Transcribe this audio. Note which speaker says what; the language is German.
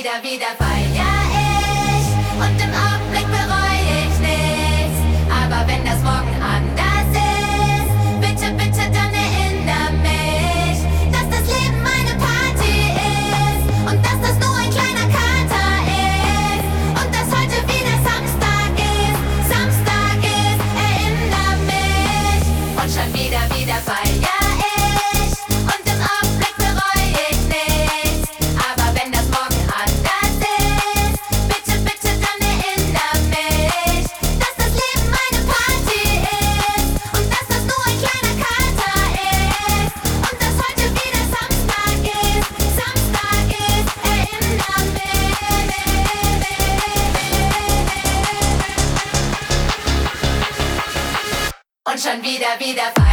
Speaker 1: wieder feier ich und im Augenblick bereue ich nichts. Aber wenn das morgen anders ist, bitte, bitte dann erinnere mich, dass das Leben meine Party ist und dass das nur ein kleiner Kater ist und dass heute wieder Samstag ist, erinnere mich. Und schon wieder feier ich und im Augenblick bereue ich nichts. Aber wenn das morgen anders ist, bitte, bitte dann erinnere mich, dass das Leben meine Party ist und dass das nur ein kleiner Kater ist und dass heute wieder Samstag ist, erinnere mich. Und schon wieder